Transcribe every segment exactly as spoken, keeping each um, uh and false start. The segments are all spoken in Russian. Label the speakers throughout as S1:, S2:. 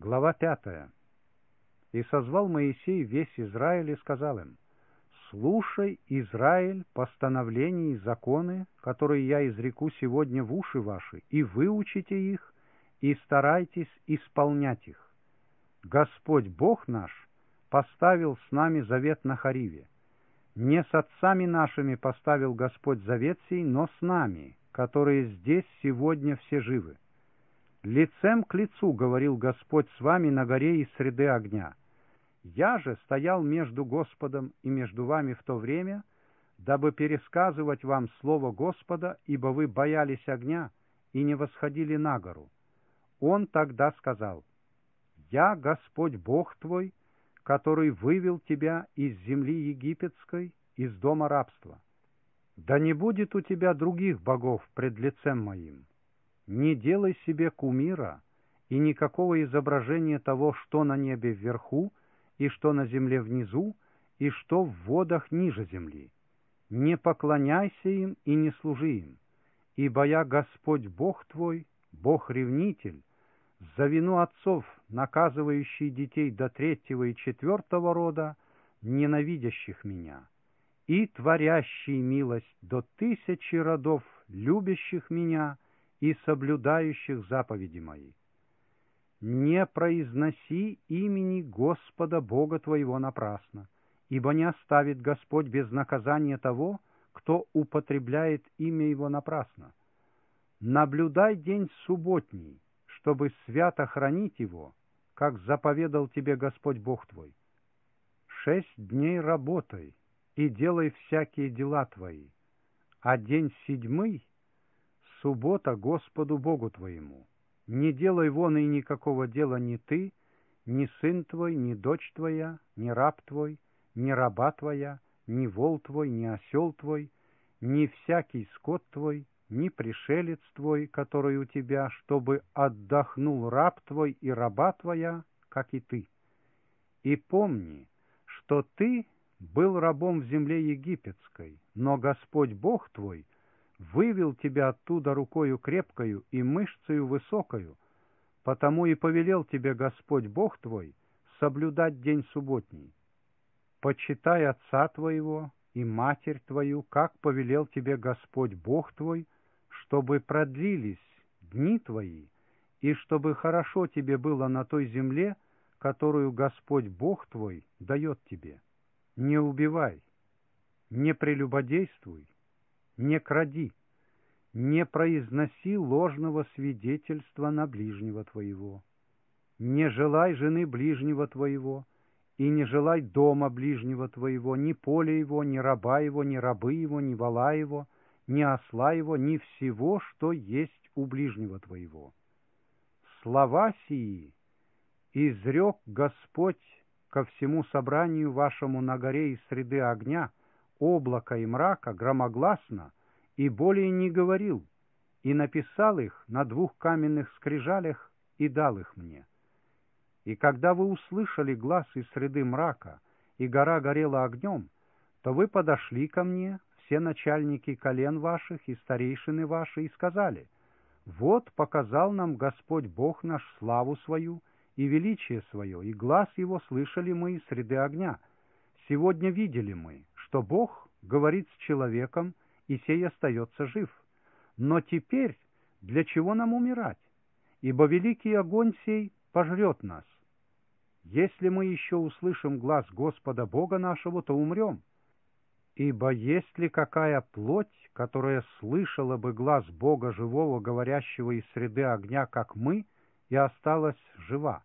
S1: Глава пятая. «И созвал Моисей весь Израиль и сказал им: слушай, Израиль, постановления и законы, которые я изреку сегодня в уши ваши, и выучите их, и старайтесь исполнять их. Господь Бог наш поставил с нами завет на Хориве. Не с отцами нашими поставил Господь завет сей, но с нами, которые здесь сегодня все живы. Лицем к лицу говорил Господь с вами на горе из среды огня. Я же стоял между Господом и между вами в то время, дабы пересказывать вам слово Господа, ибо вы боялись огня и не восходили на гору. Он тогда сказал: «Я Господь Бог твой, который вывел тебя из земли египетской, из дома рабства. Да не будет у тебя других богов пред лицем моим. Не делай себе кумира и никакого изображения того, что на небе вверху, и что на земле внизу, и что в водах ниже земли. Не поклоняйся им и не служи им, ибо я Господь Бог твой, Бог-ревнитель, за вину отцов, наказывающий детей до третьего и четвертого рода, ненавидящих меня, и творящий милость до тысячи родов, любящих меня и соблюдающих заповеди мои. Не произноси имени Господа Бога твоего напрасно, ибо не оставит Господь без наказания того, кто употребляет имя его напрасно. Наблюдай день субботний, чтобы свято хранить его, как заповедал тебе Господь Бог твой. Шесть дней работай и делай всякие дела твои, а день седьмый — суббота Господу Богу твоему. Не делай вон и никакого дела ни ты, ни сын твой, ни дочь твоя, ни раб твой, ни раба твоя, ни вол твой, ни осел твой, ни всякий скот твой, ни пришелец твой, который у тебя, чтобы отдохнул раб твой и раба твоя, как и ты. И помни, что ты был рабом в земле египетской, но Господь Бог твой вывел тебя оттуда рукою крепкою и мышцею высокою, потому и повелел тебе Господь Бог твой соблюдать день субботний. Почитай отца твоего и матерь твою, как повелел тебе Господь Бог твой, чтобы продлились дни твои, и чтобы хорошо тебе было на той земле, которую Господь Бог твой дает тебе. Не убивай, не прелюбодействуй, не кради, не произноси ложного свидетельства на ближнего твоего, не желай жены ближнего твоего, и не желай дома ближнего твоего, ни поля его, ни раба его, ни рабы его, ни вола его, ни осла его, ни всего, что есть у ближнего твоего. Слова сии изрек Господь ко всему собранию вашему на горе из среды огня, облака и мрака громогласно, и более не говорил, и написал их на двух каменных скрижалях и дал их мне. И когда вы услышали глас из среды мрака, и гора горела огнем, то вы подошли ко мне, все начальники колен ваших и старейшины ваши, и сказали: вот показал нам Господь Бог наш славу свою и величие свое, и глас его слышали мы из среды огня. Сегодня видели мы, что Бог говорит с человеком, и сей остается жив. Но теперь для чего нам умирать? Ибо великий огонь сей пожрет нас. Если мы еще услышим глас Господа Бога нашего, то умрем. Ибо есть ли какая плоть, которая слышала бы глас Бога живого, говорящего из среды огня, как мы, и осталась жива?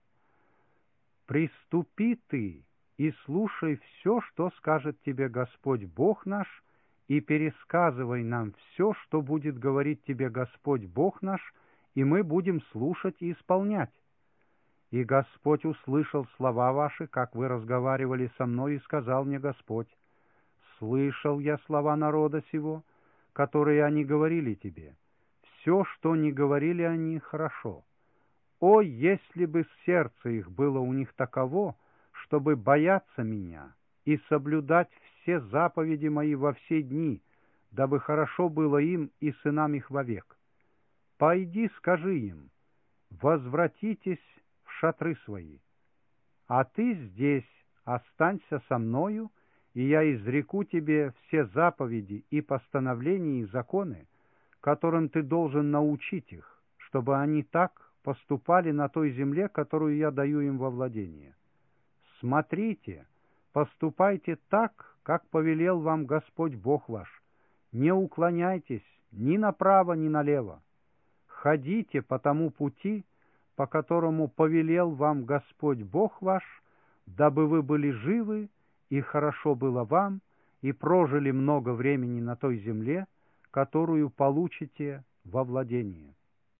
S1: Приступи ты и слушай все, что скажет тебе Господь Бог наш, и пересказывай нам все, что будет говорить тебе Господь Бог наш, и мы будем слушать и исполнять. И Господь услышал слова ваши, как вы разговаривали со мной, и сказал мне Господь: слышал я слова народа сего, которые они говорили тебе. Все, что не говорили они, хорошо. О, если бы сердце их было у них таково, чтобы бояться меня и соблюдать все заповеди мои во все дни, дабы хорошо было им и сынам их вовек. Пойди, скажи им: возвратитесь в шатры свои. А ты здесь останься со мною, и я изреку тебе все заповеди и постановления и законы, которым ты должен научить их, чтобы они так поступали на той земле, которую я даю им во владение. Смотрите, поступайте так, как повелел вам Господь Бог ваш. Не уклоняйтесь ни направо, ни налево. Ходите по тому пути, по которому повелел вам Господь Бог ваш, дабы вы были живы, и хорошо было вам, и прожили много времени на той земле, которую получите во владение.